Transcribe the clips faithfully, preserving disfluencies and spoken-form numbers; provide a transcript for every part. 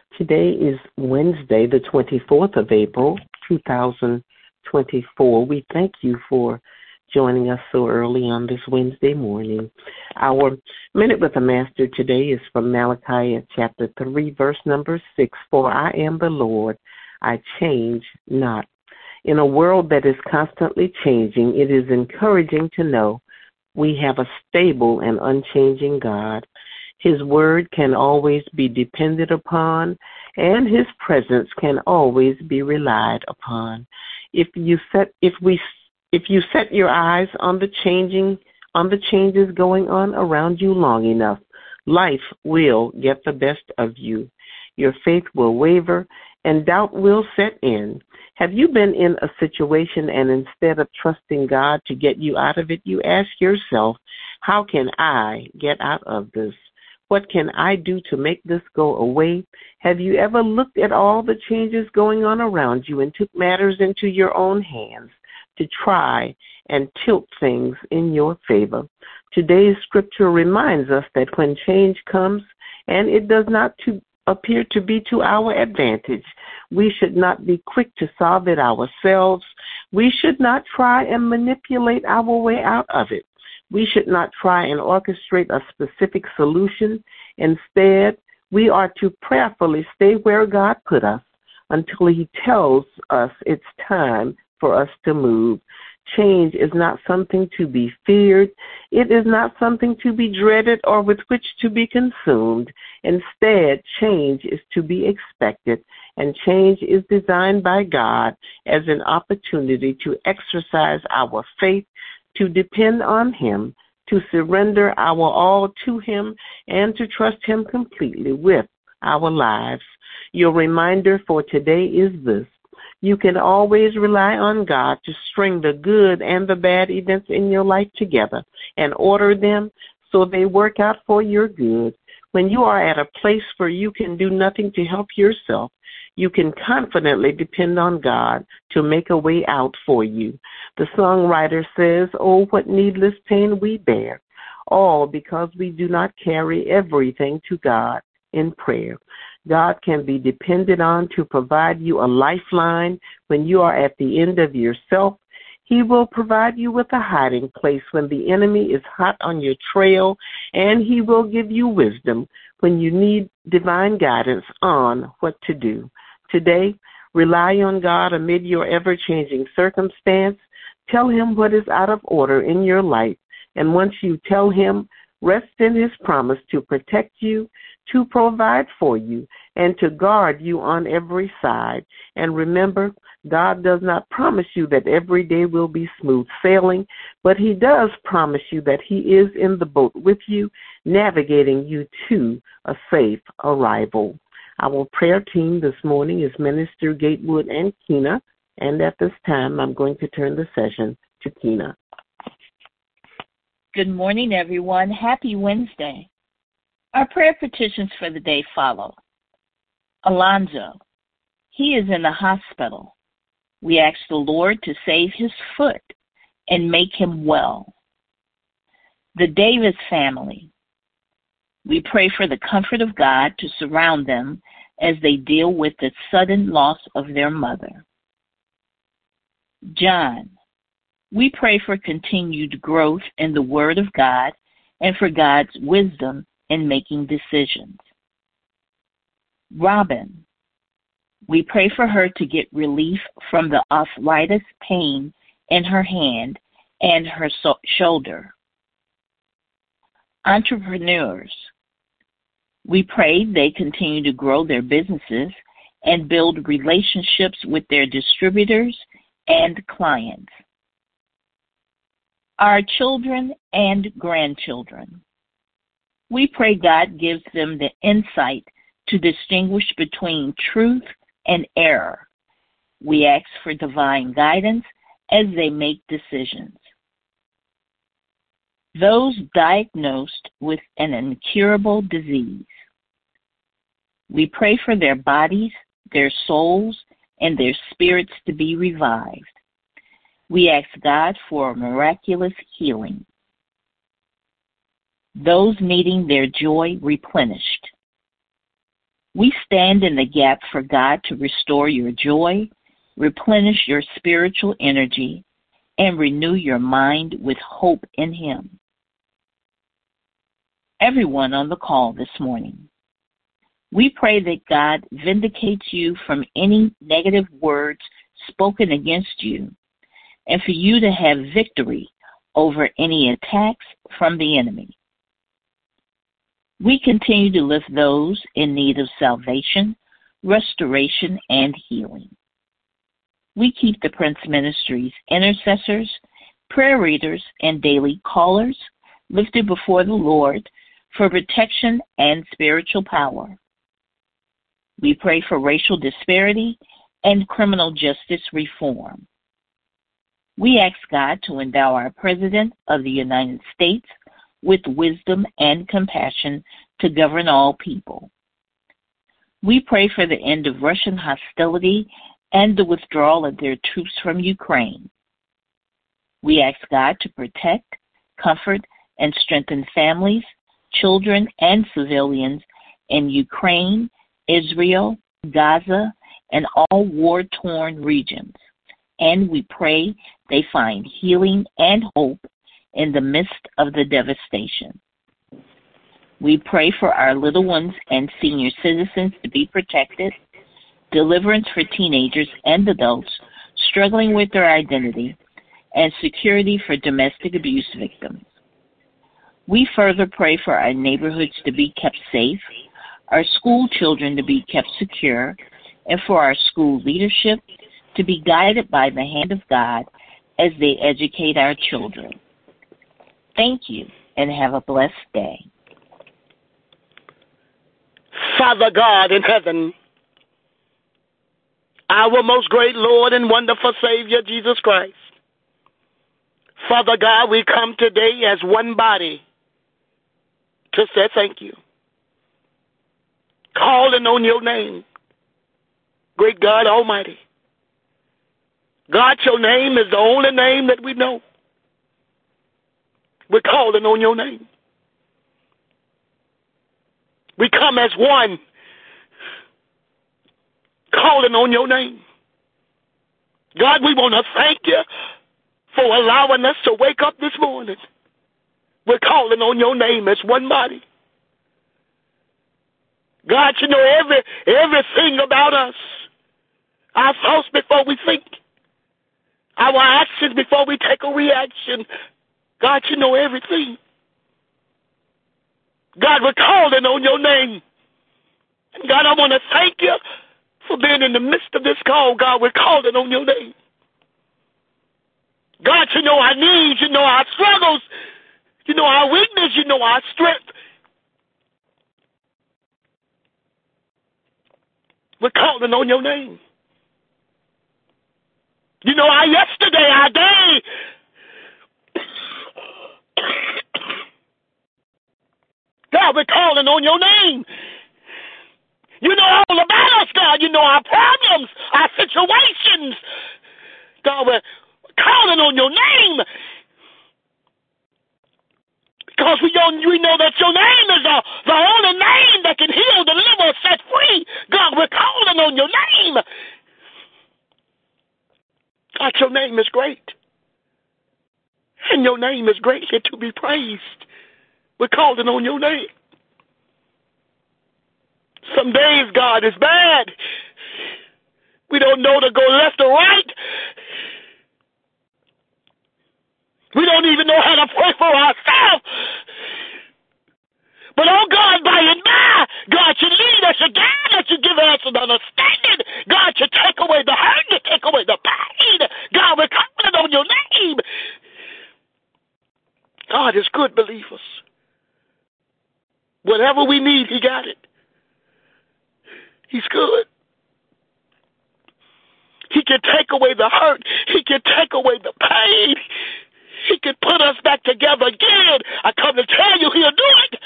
Today is Wednesday, the twenty-fourth of April, two thousand twenty-four. We thank you for joining us so early on this Wednesday morning. Our Minute with the Master today is from Malachi chapter three, verse number six. For I am the Lord, I change not. In a world that is constantly changing, it is encouraging to know we have a stable and unchanging God. His word can always be depended upon, and his presence can always be relied upon. If you set, if we, if you set your eyes on the changing, on the changes going on around you long enough, life will get the best of you. Your faith will waver, and doubt will set in. Have you been in a situation and instead of trusting God to get you out of it, you ask yourself, how can I get out of this? What can I do to make this go away? Have you ever looked at all the changes going on around you and took matters into your own hands to try and tilt things in your favor? Today's scripture reminds us that when change comes and it does not to appear to be to our advantage, we should not be quick to solve it ourselves. We should not try and manipulate our way out of it. We should not try and orchestrate a specific solution. Instead, we are to prayerfully stay where God put us until he tells us it's time for us to move. Change is not something to be feared. It is not something to be dreaded or with which to be consumed. Instead, change is to be expected, and change is designed by God as an opportunity to exercise our faith, to depend on him, to surrender our all to him, and to trust him completely with our lives. Your reminder for today is this. You can always rely on God to string the good and the bad events in your life together and order them so they work out for your good. When you are at a place where you can do nothing to help yourself, you can confidently depend on God to make a way out for you. The songwriter says, oh, what needless pain we bear, all because we do not carry everything to God in prayer. God can be depended on to provide you a lifeline when you are at the end of yourself. He will provide you with a hiding place when the enemy is hot on your trail, and he will give you wisdom when you need divine guidance on what to do. Today, rely on God amid your ever-changing circumstance. Tell him what is out of order in your life, and once you tell him, rest in his promise to protect you, to provide for you, and to guard you on every side. And remember, God does not promise you that every day will be smooth sailing, but he does promise you that he is in the boat with you, navigating you to a safe arrival. Our prayer team this morning is Minister Gatewood and Kina, and at this time I'm going to turn the session to Kina. Good morning, everyone. Happy Wednesday. Our prayer petitions for the day follow. Alonzo, he is in the hospital. We ask the Lord to save his foot and make him well. The Davis family, we pray for the comfort of God to surround them as they deal with the sudden loss of their mother. John, we pray for continued growth in the Word of God and for God's wisdom in making decisions. Robin, we pray for her to get relief from the arthritis pain in her hand and her so- shoulder. Entrepreneurs, we pray they continue to grow their businesses and build relationships with their distributors and clients. Our children and grandchildren, we pray God gives them the insight to distinguish between truth and error. We ask for divine guidance as they make decisions. Those diagnosed with an incurable disease, we pray for their bodies, their souls, and their spirits to be revived. We ask God for miraculous healing. Those needing their joy replenished, We stand in the gap for God to restore your joy, replenish your spiritual energy, and renew your mind with hope in Him. Everyone on the call this morning, we pray that God vindicates you from any negative words spoken against you, and for you to have victory over any attacks from the enemy. We continue to lift those in need of salvation, restoration, and healing. We keep the Prince Ministries intercessors, prayer readers, and daily callers lifted before the Lord for protection and spiritual power. We pray for racial disparity and criminal justice reform. We ask God to endow our President of the United States with wisdom and compassion to govern all people. We pray for the end of Russian hostility and the withdrawal of their troops from Ukraine. We ask God to protect, comfort, and strengthen families, children, and civilians in Ukraine, Israel, Gaza, and all war-torn regions. And we pray they find healing and hope in the midst of the devastation. We pray for our little ones and senior citizens to be protected, deliverance for teenagers and adults struggling with their identity, and security for domestic abuse victims. We further pray for our neighborhoods to be kept safe, our school children to be kept secure, and for our school leadership to be guided by the hand of God as they educate our children. Thank you, and have a blessed day. Father God in heaven, our most great Lord and wonderful Savior, Jesus Christ. Father God, we come today as one body to say thank you. Calling on your name, great God Almighty. God, your name is the only name that we know. We're calling on your name. We come as one, calling on your name. God, we want to thank you for allowing us to wake up this morning. We're calling on your name as one body. God, you know every everything about us. Our thoughts before we think. Our actions before we take a reaction. God, you know everything. God, we're calling on your name. And God, I want to thank you for being in the midst of this call. God, we're calling on your name. God, you know our needs, you know our struggles, you know our weakness, you know our strength. We're calling on your name. You know our yesterday, our day. God, we're calling on your name. You know all about us, God. You know our problems, our situations. God, we're calling on your name. Because we, don't, we know that your name is the, the only name that can heal, deliver, set free. God, we're calling on your name. God, your name is great. And your name is greatly to be praised. We're calling on your name. Some days, God, is bad. We don't know to go left or right. We don't even know how to pray for ourselves. But, oh, God, by and by, God, you lead us, you guide us, you give us an understanding. God, you take away the hurt, you take away the pain. God, we're calling on your name. God is good, believers. Whatever we need, he got it. He's good. He can take away the hurt. He can take away the pain. He can put us back together again. I come to tell you, he'll do it.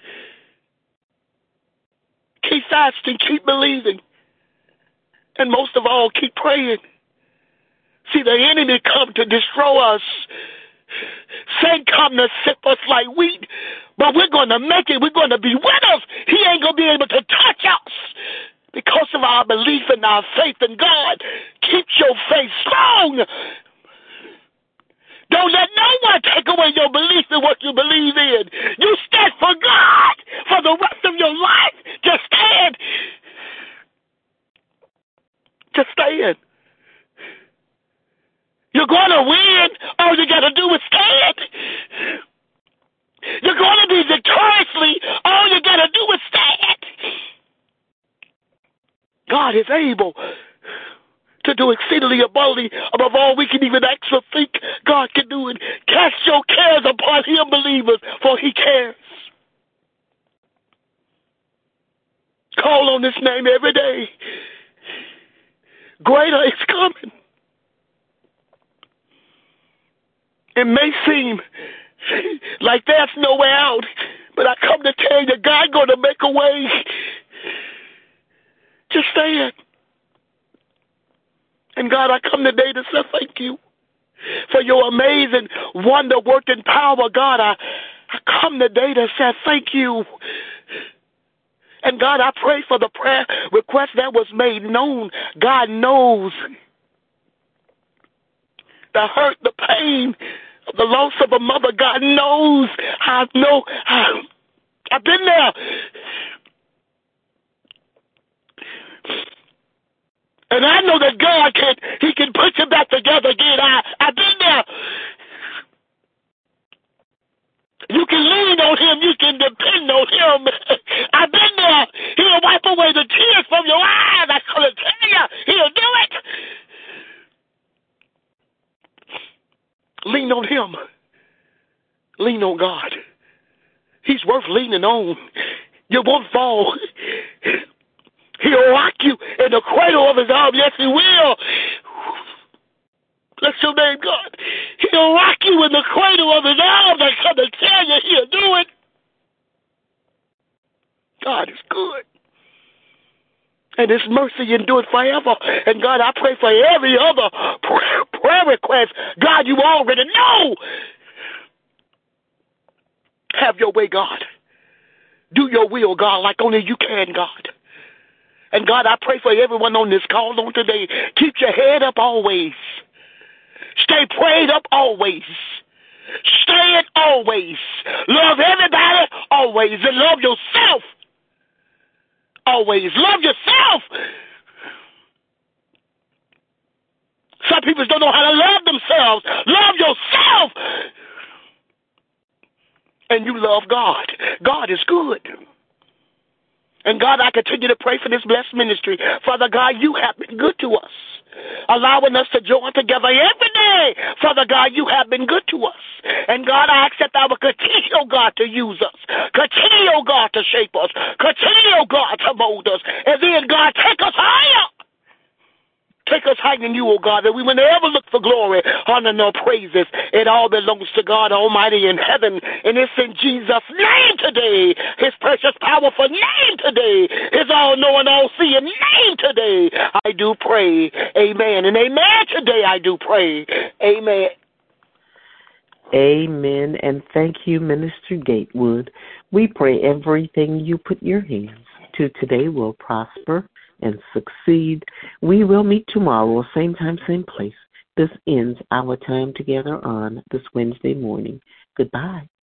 Keep fasting, keep believing. And most of all, keep praying. See, the enemy come to destroy us. Satan come to sift us like wheat. But we're going to make it. We're going to be winners. He ain't going to be able to touch us. strengthen our faith in God. Keep your faith strong. Don't let no one take away your belief in what you believe in. You stand for God for the rest of your life. Just stand. Just stand. You're going to win. All you got to do is stand. You're going to be victoriously. All you got to do is stand. God is able to do exceedingly abundantly above all we can even ask or think. God can do it. Cast your cares upon him, believers, for he cares. Call on this name every day. Greater is coming. It may seem like there's no way out, but I come to tell you, God's going to make a way. Just stand. And God, I come today to say thank you for your amazing, wonder-working power. God, I, I come today to say thank you. And God, I pray for the prayer request that was made known. God knows the hurt, the pain, the loss of a mother. God knows. I know. I, I've been there. And I know that God can, he can put you back together again. I, I've been there. You can lean on him. You can depend on him. I've been there. He'll wipe away the tears from your eyes. I come to tell you, he'll do it. Lean on him. Lean on God. He's worth leaning on. You won't fall. He'll rock you in the cradle of his arm. Yes, he will. Bless your name, God. He'll rock you in the cradle of his arms. I come to tell you, he'll do it. God is good. And his mercy endures forever. And God, I pray for every other prayer, prayer request. God, you already know. Have your way, God. Do your will, God, like only you can, God. And God, I pray for everyone on this call on today. Keep your head up always. Stay prayed up always. Stay it always. Love everybody always. And love yourself always. Love yourself. Some people don't know how to love themselves. Love yourself. And you love God. God is good. And God, I continue to pray for this blessed ministry. Father God, you have been good to us, allowing us to join together every day. Father God, you have been good to us. And God, I accept I will continue, oh God, to use us. Continue, oh God, to shape us. Continue, oh God, to mold us. And then, God, take us higher. Take us higher in you, oh God, that we will never look for glory, honor, nor praises. It all belongs to God Almighty in heaven. And it's in Jesus' name today, his precious, powerful name today, his all-knowing, all-seeing name today, I do pray. Amen. And amen today I do pray. Amen. Amen. And thank you, Minister Gatewood. We pray everything you put your hands to today will prosper and succeed. We will meet tomorrow, same time, same place. This ends our time together on this Wednesday morning. Goodbye.